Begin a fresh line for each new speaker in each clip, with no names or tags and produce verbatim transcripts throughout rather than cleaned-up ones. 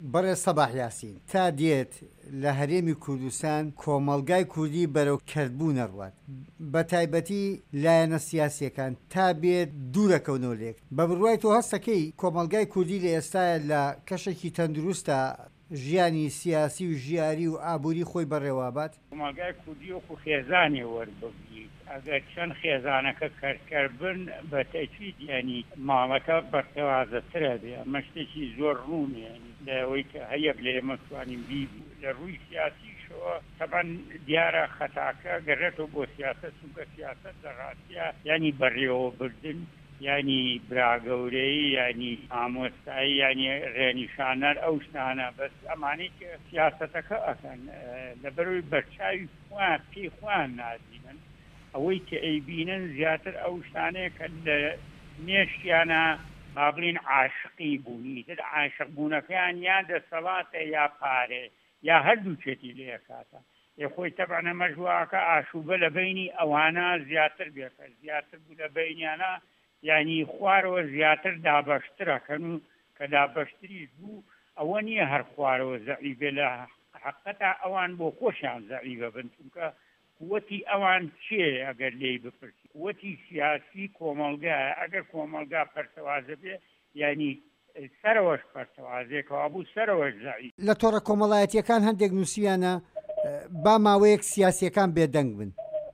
بەڕێ سەباح یاسین تا دێت لە هەرێمی کوردستان کۆمەڵگای کوردی بەرەو کەرتبوو نەڕوات بە تایبەتی لایەنە سیاسیەکان تا بێت دوورەکەونەوە لێک بە بڕوای تۆ هەستەکەی کۆمەڵگای کوردی لە ئێستاە لە کەشێکی تەندروستە ژیانی سیاسی و ژیاری و ئابووری خۆی بەڕێوابات
کۆمەڵگای کوردی وەکو خێزانی وەربگریت ئەگەر چەند خێزانەکە کەرکەربن بە تەکید ینی ماڵەکە بەرتەوازەترە بێ ئەمە شتێکی زۆر ڕوونێنی لەوەی کە هەیەک لە ئێمە توانین بیبی لە ڕووی سیاسیشەوە تەبەن دیارە خەتاکە گەڕێتەوە بۆ سیاست چونکە سیاست لە ڕاستیە ینی بەڕێوە بردن ینی براگەورەی ینی ئامۆستایی ینی ڕێنیشانەر ئەو شتانە بەس ئەمانەی کە سیاسەتەکە ئەکەن لەبەرەوەی بەرچاوی خوان پێی خوان نازینن ئەوەی کە ئەیبینن زیاتر ئەو شتانەیە کە لە نێشتیانە با بڵین عاشقی بوونی تر عاشق بوونەکەیان یا دەسەڵاتە یا پارێ یا هەردووچێتی لێ کاتە خۆی تەبعەن ئەمەش واکە ئاشوبە لە بینی ئەوانە زیاتر بێکە زیاتر بوو لە بینیانە یعنی خوارەوە زیاتر دابەشترەکەن و کە دابەشتریش بوو ئەوە نییە هەر خوارەوە زەعیبێ لە حقەتا ئەوان بۆ خۆشیان زەعیبە بن چونکە قوەتی ئەوان چێ ئەگەر لێی بپرسی قوەتی سیاسی کۆمەڵگایە ئەگەر کۆمەڵگا پەرتەوازە بێ یعنی سەرەوەش پەرتەوازێکەوە بوو سەرەوەش زەعیب
لە تۆڕە کۆمەڵایەتیەکان هەندێک نووسیانە با ماوەیەک سیاسیەکان بێدەنگ بن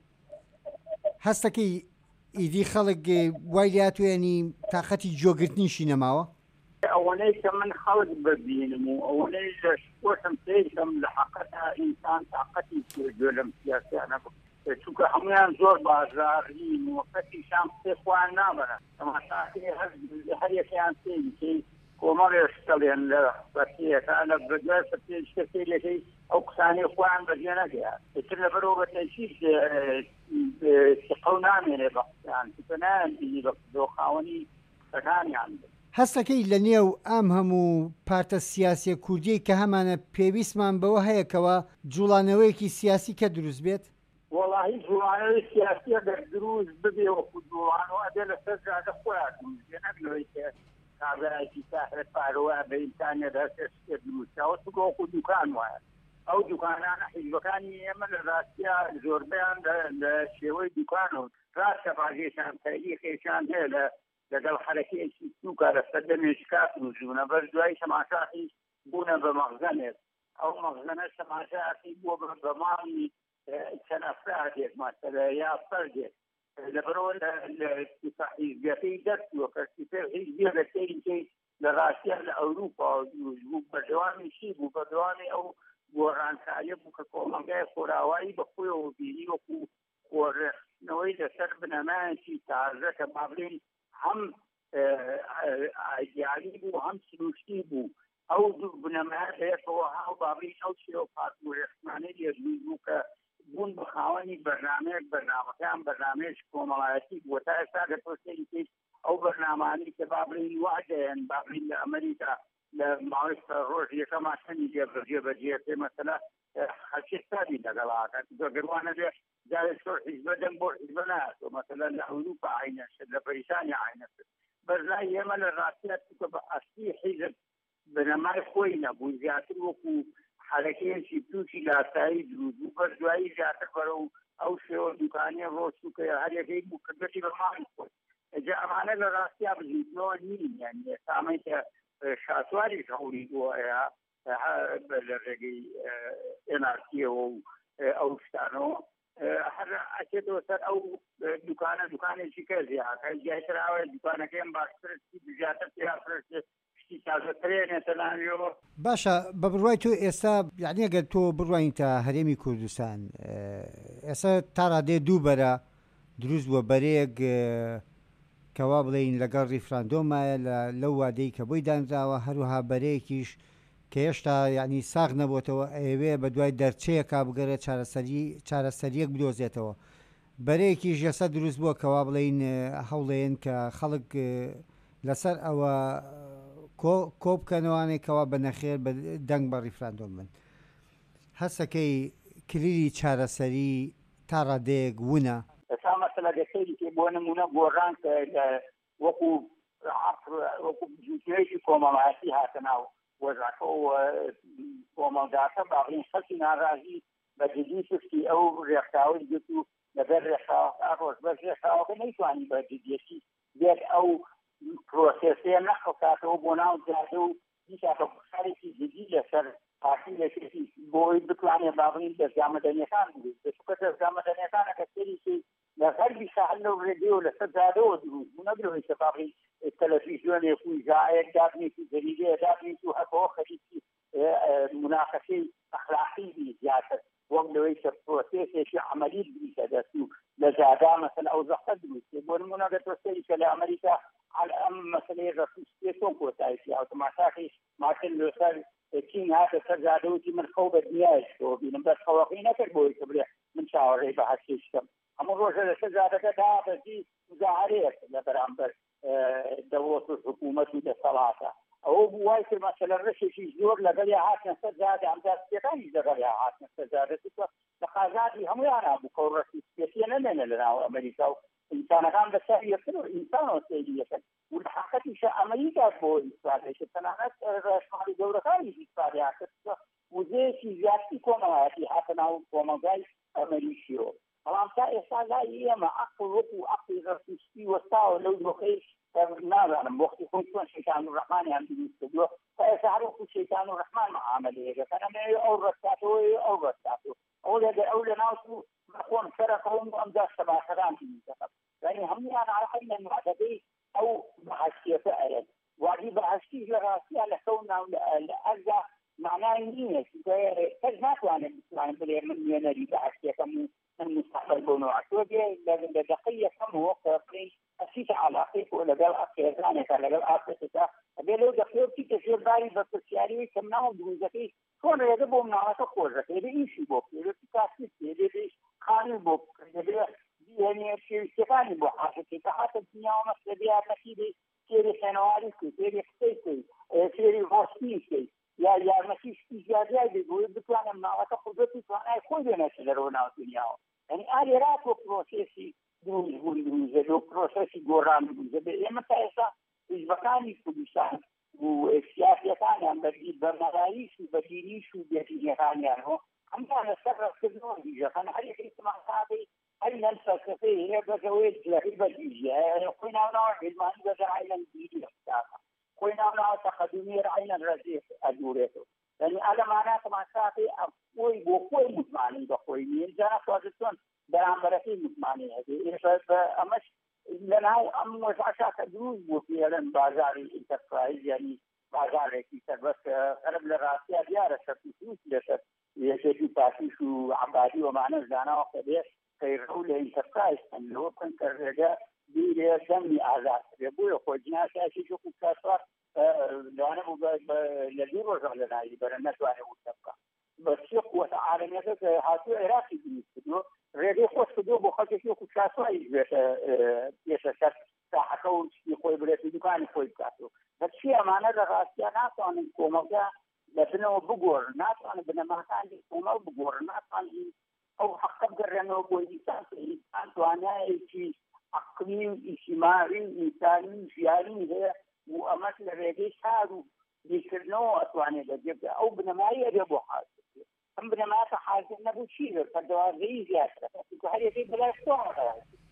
هەستەکەی ئیدی خەڵک وای لاتوێنی تااقەتی جۆگرتنیشی نەماوە
ئەوەنەی کە من خەڵک ببینم و ئەوەنەی لە خۆشم پێشم لە حقەتا ئینسان تااقەتی گوێ لەم سیاسیانە چونکە هەمویان زۆر بازاڕین و کەسیشان پێخوان نامەرە تەماشاکەی هەر یەکیان پێی کۆمەڵێک دەڵێن لە بەرتیەکان لە بەدوای پێشکەسی لەکەی ئەو قسانەی خۆیان بەجێ نەگەیان ئیتر لەبەرەوە بە تەکید قەو نامێنێ بە قسەیان چونکە نایانبینی بە دۆخاوەنی قسەکانیان
هەستەکەی لە نێو ئەم هەموو پارتە سیاسی کوردیی کە هەمانە پێویستمان بەوە هەیەکەوە جوڵانەوەیەکی سیاسی کە دروست بێت
وەڵاهی جوڵانەوەی سیاسی ئەگەر دروست ببێ وەکو جوڵانەوە ئەبێ لەسەر جادە خۆیان دروست بێ نەبێت کە کابراایکی ساحرەت پارەوە بە ئینسانیەدا شتێک دروستەوە چونکە وەکو دوکان وایە ئەو دوکانانە حیزبەکانی ئێمە لە ڕاستیە زۆربیان لە شێوەی دوکانەوە ڕاستە باژێشان تاریخێکیان هەیە لە لەگەڵ حرەکەیەکی سووکە لە سەردە مێشکات نووسونە بەر دوای تەماشاخی بوونە بە مەغزەنێت ئەو مەغزەنە تەماشاخی بووە بە ماڵی چەند ئەفرادێک مەسەلە یا فەردێک لەبەرەوە لە حیزبەکەی دەستووە کە حیزبیە لە سەیری لە ڕاستیە لە ئەوروپا بوو بەردەوامی چی بوو بەردەوامی ئەو گۆڕانکاریە بوو کە کۆمەڵگای خۆراوایی بە خۆیەوە بینی وەکو خۆڕێخنەوەی لەسەر بنەمایەکی تازە کە با بڵێن هەم ئایدیالی بوو هەم سروشتی بوو ئەو دوو بنەمایە لەیەکەوە هاو با بڵێن ئەو شێوە پارتگۆڕێخمانەی لێژووی بوو کە بوون بە خاوەنی بەرنامەیەک بەرنامەکان بەرنامەیەش کۆمەڵایەتی بووە تا ئێستا دەپرسێنی ئەو بەرنامانی کە با بڵێن واجەیەن با بڵێن لە ئەمریکا لە ماوەی ڕۆژ یەکەما شەنی جێبەجێ بەجێ پێ مەسەلە خەڵکی سادی لەگەڵاکە گەروانە بێ جارێک زۆر حیزبە دەم بۆ حیزبە نهاتوە مەسەلەن لە ئەوروپا عینەشە لە بەریتانیا عینەشە بەرلای ئێمە لە ڕاستیە چونکە بە ئەسلی حیزب بنەمای خۆی نەبوو زیاتر وەکو حرەکەیەکی تووشی لاسایی دروست بوو بەر دوایی زیاتر بەرەو ئەو شێوە دوکانیە ڕۆچووکە هەر یەکەی بوو کردەی بە ماڵی خۆی ئەجا ئەمانە لە ڕاستیا بزیتنەوە نین یعنی ئێستامەی کە شاتواری هەوری بۆەیە لە ڕێگەی ئێنارسیەوە و ئەو شتانەوە هەر ئەچێتەوە سەر ئەو دوکانە دوکانێکی کەزیاکە جایتراوە دوکانەکەیان باشترسی بژاتر پێیافرێت شتی تازەترێنێتە ناویەوە
باشە بە بڕوای تۆ ئێستا یعنی ئەگەر تۆ بڕواین تا هەرێمی کوردستان ئێستا تا ڕادێ دوو بەرە دروست بووە بەرەیەک کەوا بڵێین لەگەڵ ریفراندۆمایە لەو وادەی کە بۆی دانراوە هەروەها بەرەیەکیش کە هێشتا یعنی ساغ نەبووتەوە ئەوێ بە دوای دەرچەیە کا بگەرە چارەسەریەک بدۆزێتەوە بەرەیەکیش ئێستا دروست بووە کەوا بڵێین هەوڵێن کە خەڵک لەسەر ئەوە کۆ بکەنەوانێک کەوا بە نەخێر دەنگ بە ریفراندۆم بن هەستەکەی کلیلی چارەسەری تا ڕادەیەک وونە
ئێستا مەسەلە دەکەی بۆ نمونە گۆڕان کە وەکو وەکو جوتیەیەکی کۆمەڵایەتی هاتە ناو وەزعەکە و کۆمەڵگاکە باڵین خەڵکی ناڕازی بە جدی پشتی ئەو ڕێکخراوەی گرت و لەبەر ڕێکخراوە ڕۆژ بەر ڕێکخراوەکە نەیتوانی بە جدیەتی بێت ئەو پرۆسێسەیە نەخەڵکاتەوە بۆ ناو جادە و دیکاتە قسارێکی جدی لەسەر پارتی لەشێتی بۆی بتوانێت باڵین دەرگامەدەنیەکان بێت بچووکە دەرگامەدەنیەکانە کە سەریکی لە غەربی ساحل لەو ڕێگەی و لەسەر جادەوە دروست بوو نەبرەوەی کە باڵین تەلەڤیزیۆنێک و ئیزاعەیەک دابنێتی جەریدەیە دابنێتی و هەتەوە خەریکی مناقەشەی ئەخلاقی زیاتر وەک لەوەی کە پرۆسێسێکی عەمەلی بریتە دەست و لە جادا مەسەلا ئەو زەختە دروست بۆ نمونە ئەگەر تۆ سەیری کە لە ئەمریکا ئەم مەسەلەی ڕەفیسپێ تۆ کۆتایشی ئۆتۆماتاقی مارتین لوتەر کینگ هاتە سەر جادەوتی من خەو بە دنیایشتەوە بینم بەس خەوەقی نەکرد بۆی کە بڵێ من چاوەڕێی بە هەرچێشتم هەموو ڕۆژە لەسەر جادەکە دابەزی مزاحرەیەک لە بەرامبەر دەوڵەت و حکوومەت و دەسەڵاتە ئەوە بوو وای کرد مەسەلە ڕەشێکی زۆر لەگەڵیا هاتنە سەر جادە ئەم دەستپێکانی لەگەڵیا هاتنە سەر جادە لە قازاتی هەموویانە بوو کە ڕەشی سپێسیە نەمێنە لە ناو ئەمریکا و ئینسانەکان بەسەر یەکتر و ئینسانەوە سەیریەکەن و لە حەقەتیشە ئەمریکا بۆ ئیسپادێشە تەنانەت ڕێژماڵی گەورەکانی ئیسپادیا کرد وزەیەکی زیاتری کۆمەڵایەتی هاتە ناو کۆمەلگای ئەمریکیەوە بەڵام تا ئێستا لای ئێمە عەقڵ وەکو عەقڵی ڕەفیسپی وەستاوە لەو دۆخەی نازانم وەختی خۆی چۆن شەیتان و ڕەحمانیان دروست کردووە تا ئێستا هەر وەکو شەیتان و ڕەحمان معاملەیەکەن ئەمەوێ ئەو ڕەستاتەوە ئەو ڕەستاتەوە ئەو لەگە ئەو لە ناو خۆم سەرەکەوم ئەم دەستە باشەران دروستەکەم یعنی هەموویان عەقڵ لە معدەدەی ئەو بەهەشتیەکە ئەرێت وادی بەهەشتیش لە ڕاستیان لە خەو ناو لە ئەرزا معنای نییە کەس ناتوانێت بتوانێت بڵێ من نوێنەری بەهەشتیەکەم و من مستقبل بۆنەوە تۆ بێ لە دەقەی یەکەمەوە کەڕی ئەسیتە عەلاقەی خۆ لەگەڵ ئەخێزانێکە لەگەڵ ئافرەتەکە ئەبێ لەو دەقەیە بچیتە ژێر باری بەپرسیاریەوەی کە مناڵ دروستەکەی چۆن ڕێگە بۆ مناڵەکە خۆشەکە دەبێ ئیشی بۆ بکرێ دەبێ کاسی بکرێ دەبێ خانی بۆ بکرێ دەبێ دیهێنێ پێویستەکانی بۆ حاکەکەی کە هاتە دنیاوە مەسلە بیارنەکەی بێ فێری خوێنەواری بکەی فێری قسەی بکەی فێری ڕۆستی بکەی یا یارمەتی شتی زیادیای بێ بۆی بتوانێ مناڵەکە خودەتی توانای خۆی بێنێتە دەرەوە ناو دنیاوە یعنی ئالێرات وە پرۆسێسی دروست بوون دروزە لەو پرۆسێسی گۆڕان دروزە بێ ئێمە تا ئێستا حیزبەکانی کوردستان و سیاسیەکانیان بەردی بەرنەڕاییش و بەدینیش و بێدینیەکانیانەوە ئەمدا لەسەر ڕەتکردنەوە دیژەکان هەر یەکەی سماحسابەی هەر لەم فەلسەفەی هەیە بەزەوەی لەڕی بەدیژە خۆی ناوناوە هێلمانی بەزە عەینەن دیری اختیارە خۆی ناوناوە تەقەدومی عەینەن ڕەزیق ئەدورێتەوە یعنی ئەلەمانە سماحسابەی خۆی بۆ خۆی مطمئنی بەخۆی نیە جارە خوازتۆن بەرامبەرەکەی مطمئنی هەبێ ئەمەش لەناو ئەم وەزعەشا کە دروست بوو پێڵەن بازاری ئینتەرپرایز یعنی بازارێکی سەربەست خەرب لە ڕاستیا دیارە سەرپوسوس لەسەر یەکێکی پاسیش و عەبادی وەمانە زاناوە کە بێ خەیرڕەو لە ئینتەرپرایز لەوە بکەن کە ڕێگە بیرێ دەمی ئازاد بێ بۆیە خۆ جناسیاسی وەکو کاسوار لەوانە بوو لە دوو ڕۆژە لە ناوی بەرە نەتوانێت وتە بکە بەچی قووەتە عالەمیەکە کە هاتووە عێراقی دروست کردووە ڕێگەی خۆش کردووە بۆ خەڵکێکی وەکو کاسواری بێتە پێشە سەر ساحەکە و خۆی بڵێت و دوکانی خۆی بکاتەوە بەچی ئەمانە لە ڕاستیان ناتوانن کۆمەڵگە لە بنەوە بگۆڕن ناتوانن بنەماکانی کۆمەڵ بگۆڕن ناتوانن ئەو حەقە بگەڕێنەوە بۆ ئینسان کە ئینسان توانایەکی عەقلی و ئیجتیماعی و ئینسانی ژیانی هەیە و ئەمەش لە ڕێگەی کار و بیرکردنەوە ئەتوانێت لەجێبکە ئەو بنەمایی ئەبێ بۆ حاضر ئەم بنەماکە حاضر نەبوو چی بێت پەردەوازەیی زیاترە هەر یەکەی بەلای خۆمەوە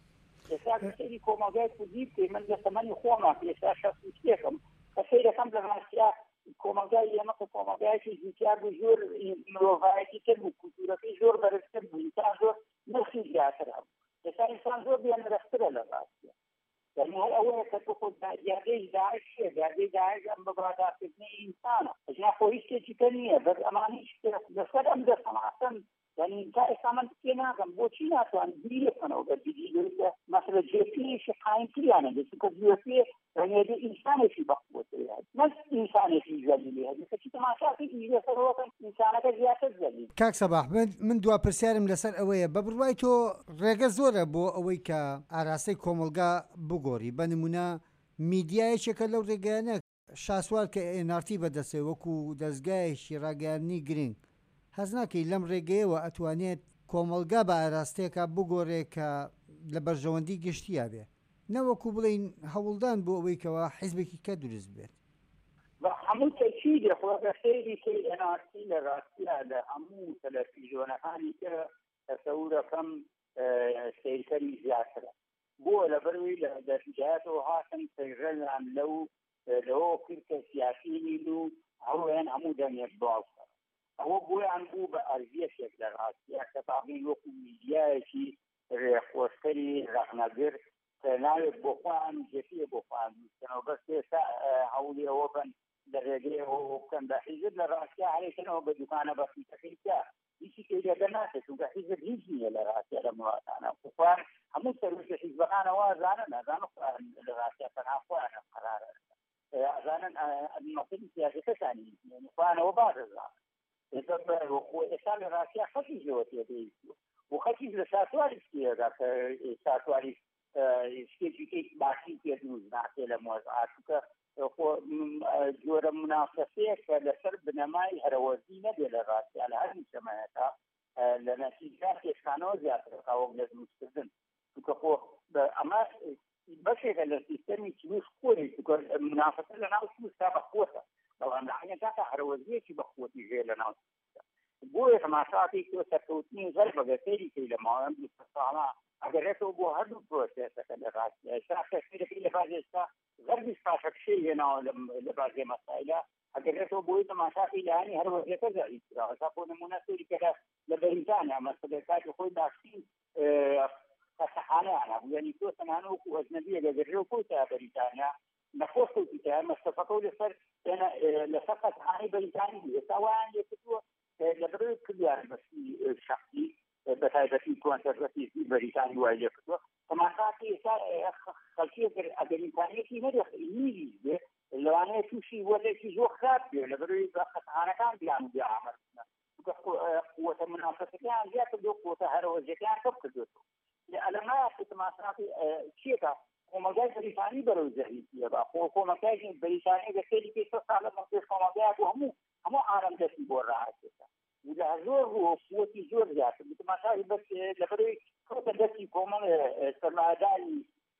ئێستا سەیری کۆمەلگای کوردی بکەی من لە تەمەنی خۆما ئێستا شەست و سێکم کە سەیرەکەم لە ڕاستیا کۆمەلگای ئێمە کە کۆمەلگایەکی زیاتر بوو زۆر مرۆڤایەتی تر بوو کولتورەکەی زۆر بەرزتر بوو ئینسان زۆر نرخی زیاترە بوو ئێستا ئینسان زۆر بێنرخترە لە ڕاستیا یعنی هەر ئەوەیە کە تۆ خۆت یاردەی داعش چییە یاردەی داعش ئەم بەبڕادارکردنی ئینسانە ئەجنا خۆ هیچ شتێکی کە نییە بەس ئەمانە هیچ لەسەر ئەم دەسەڵاتن یعنی تا ئێستا من پێ ناکەم بۆچی ناتوانن بیری بکەنەوە بەرگری لەوەیکە مەسەلە جێپێیەکی قایمتریانە چونکە جێپێ ڕەنێدە ئینسانێکی بەخۆتری هەیە نەک ئینسانێکی زەلیلی هەیە کەچی تەماشاکەی لەسەرەوەکەن ئینسانەکە زیاتر زەلیل.
کاک سەباح من دوا پرسیارم لەسەر ئەوەیە بە بڕوای تۆ ڕێگە زۆرە بۆ ئەوەی کە ئاراستەی کۆمەلگا بگۆڕی بە نمونە میدیایەکێکە لەو ڕێگەیانە شاسوار کە ئێنارتی بەدەسێ وەکو دەستگایەکی ڕاگەیاندنی گرنگ هەز ناکەی لەم ڕێگەیەوە ئەتوانێت کۆمەلگا بە ئاراستەیەکە بگۆڕێ کە لە بەرژەوەندی گشتیا بێ نەوەکو بڵین هەوڵدان بۆ ئەوەی کەەوە حیزبێکی کە دروست بێت
هەموو تەکید لێخۆگە سەیری کەی ئەنارسی لە ڕاستیە لە هەموو تەلەڤیزیۆنەکانی تر تەسەورەکەم سیرکەری زیاترە بۆ لەبەروی لە دەرجایەتەوە هاتن سەیرەیان لەو لەوە کرکە سیاسینین و هەوڵیان هەموو دەمێت باوکە ئەوە بۆیان بوو بە ئەرزیەشێک لە ڕاستیە کە تاقین وەکو میدیایەکی ڕێخۆشکەری ڕەخنەگر کە ناوێت بۆ خۆیان جێتیە بۆ خۆیان بستنەوە بەس ئێستا هەوڵی ئەوە بن لە ڕێگەیەوە بکەن بە حیزب لە ڕاستیە هەرێکەنەوە بە دوکانە بەخیتەکەیکە هیچی تێدەگە ناکەێت و بە حیزب هیچ نییە لە ڕاستیە لە وڵاتانە خوان هەموو سەروشە حیزبەکانەوە ئازانن ئازانە لە ڕاستیە تەنها خۆیانە قەرارە ئازانن مەسەلی سیاسەتەکانی خوانەوە بازەزان ئێستا لە ڕاستیە خەڵکی زۆر تێدەی و خەڵکی لە ساتواری شتێدا کە ساتواری شتێکی باشی پێ دروست ناکرێت لە مۆزعاتکە جۆرە منافسەیە کە لەسەر بنەمای هەرەوەزی نەبێت لە ڕاستیە لە هەر نیشەمەیەەکە لە نەتیجا پێشخانەوە زیاتر قاوەک لە دروستکردن چونکە خۆ ئەمە بەشێکە لە سیستەمی چلوش خۆی منافسە لە ناو سوستا بەخۆتە بەڵامداعەکە هەرەوەزیەکی بەخۆتی ژێ لە ناو بۆیە تەماشاتی تۆ سەرکەوتنی زەر بەگەسێری کەی لە ماوەیان بیست ساڵە ئەگەرێتەوە بۆ هەردوو پرۆسێسەکە لە ڕاستیە ئێستا کەسێرەکەی لە باز ئێستا غەربی پاشەکشەی هێناوە لە بازێ مەسایلە ئەگەرێتەوە بۆی تەماشاتی لایانی هەروەزیەکە زەریترا هەتا بۆ نمونە سەیری کە لە بەریتانیا مەسەلەکاتی خۆی باشترین قەسەحانەیانە بوو یعنی تۆ تەنانە وەکو ئەجنەبیە لەگەڕێەوە کۆتا بەریتانیا نەخۆشتیتە مەستەفەکە لەسەر لەسەر قەسەحانەی بەریتانی بوو ئێستا وایان لێکردووە لەبەرەوەی کردیان بەسی شەخصی بەتایبەتی کۆنسەرڤەتیڤی بەریتانی وای لێ کردووە تەماشاتی ئێستا خەڵکی ئەگەریتانیەتی نەدەخینی بێ لەوانەیە تووشی وەلێکی زۆر خراپ بێ لەبەرەوەی قەسەحانەکان بیان و بیامەرنە قووەتە منافسەکەیان زیاد کردووە قووەتە هەرەوەزیەکەیان کەم کردوێتەوە لەمە تەماشاتی چیەکە کۆمەلگای بەریتانی بەرەو زەریتیە با خۆ کۆمەلگای بەریتانی بەسەری پێ سە ساڵە مەپێش کۆمەلگای بۆ هەموو هەموو ئارەم دەستی بۆ ڕاهاتێتە لە زۆر قووەتی زۆر زیاتر تەماشای بەس لەبەرەوەی کەوتە دەستی کۆمەڵ سەرمایەداری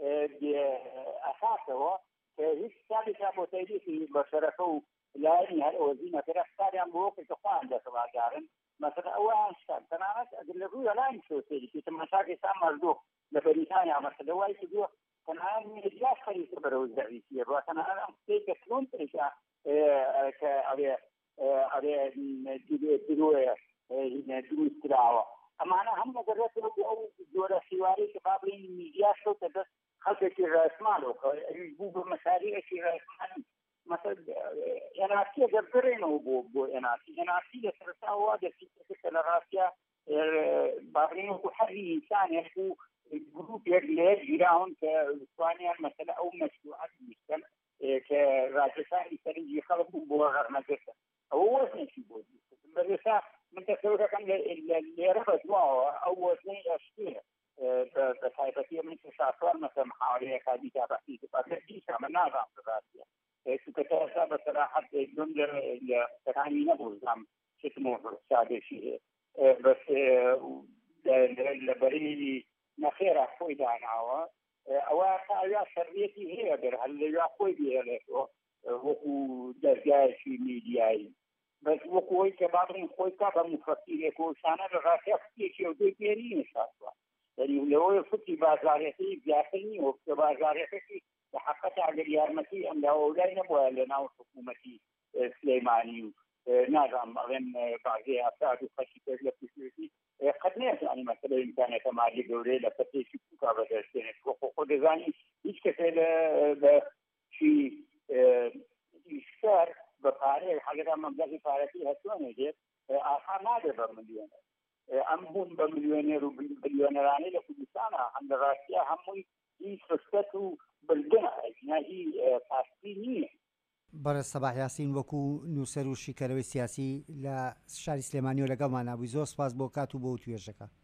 ئەساسەوە کە هیچ ساڵێکا بۆ تایبەتی بەشەرەکە و لایەنی هەرەوەزی نەکەرە ستاریان بۆ کە خۆیان دەسەڵاتدارن مثلا ئەوان شتان تەنانەت ئەگەر لە ڕووی لایەنی سۆسیالیستی تەماشاکەی سا مەردۆ لە بەریتانیا مەسەلە وای کردووە تەنانەت میدیا خەریکە بەرەو زەریتیە بۆ تەنانەت ئەم قسەی کە چۆن تێکا کە ئەوێ ئەوێ درۆیە دروست کراوە ئەمانە هەم نەگەڕێتەوە بۆ ئەو جۆرە سیوارەی کە با بڵێن میدیا شەوتە دەست خەڵکێکی ڕێسمالەوە بوو بە مەساریەکی ڕێسمانی مثلا ئێناسی دەبرێنەوە بۆ بۆ ئێناسی ئێناسی لە سەرتاوە دەسیکە لە ڕاستیە باڕێن وەکو هەری ئینسانێک و گروپێک لێ گیراون کە توانیان مەسەلە ئەو مەشروعات بیستن کە ڕاکێشانی سەرنجی خەڵک بوو بۆ غەرمەگرتن ئەوە وەزنێکی بۆ بیستن بەرێسا من تەسەورەکەم لێرە بەدواوە ئەو وەزنەی ئەشتێ بە تایبەتی من ساسوار مەسەلە محاورەیەکا دیکە بەختی بەکە دیسا من نازام ڕاستیە سوکەتەسا بەسەراحەت دوم لە سەرانی نەبوو زام شتم سادێشی بەس لە بەرینی نەخێرا خۆی داناوە ئەوە ئایا شەڕیەتی هەیە دەر هەر لەوێ خۆی بێڵێتەوە وەکو دەرگایەکی میدیایی بەس وەکوی کە باڵین خۆی کا بە مفەکیرێک و شانە لە ڕاستیە فتێکی و دوی پێری نشاتوە یعنی لەوەی فتی بازارەکەی زیاتر نیە کە بازارەکەی حقیقت اگر یارمەتی ئەم لاوەلای نەبووە لە ناو حکوومەتی سلەیمانی و نازانم ئەڵێن بازێ ئافراد و خەڵکی پێش لە پشتوێتی قەت نێزانی مەسەلە ئیمکانێتە مالی گەورەی لە پەتێکی کوکا بەدەستێنێت وەکو خۆ دەزانی هیچ کەسێ لە چی ئیشکار بە پارەیە حەگەرا مەبلەغی پارەتی هەستوانێ دێت ئاسان نادێت بە ملیۆنەر ئەم بوون بە ملیۆنێر و بلیۆنەرانەی لە کوردستانە هەم لە ڕاستیە هەمووی هیچ فرسەت و بلدنە ئەجنایی پاستی نییە.
بەڕێز سەباح یاسین وەکو نووسەر و شیکەرەوەی سیاسی لە شاری سلێمانی و لەگەڵمان نبووی زۆر سپاس بۆ کات و بۆ توێژەکە.